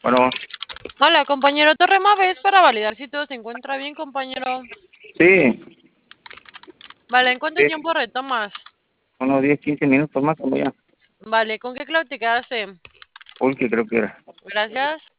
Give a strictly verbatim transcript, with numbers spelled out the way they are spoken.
Bueno, Hola, compañero Torremave, es para validar si todo se encuentra bien, compañero. sí, Vale, ¿en cuánto diez, tiempo retomas? unos diez, quince minutos más como ya. Vale, ¿con qué clave te quedaste? Uy, que creo que era. Gracias.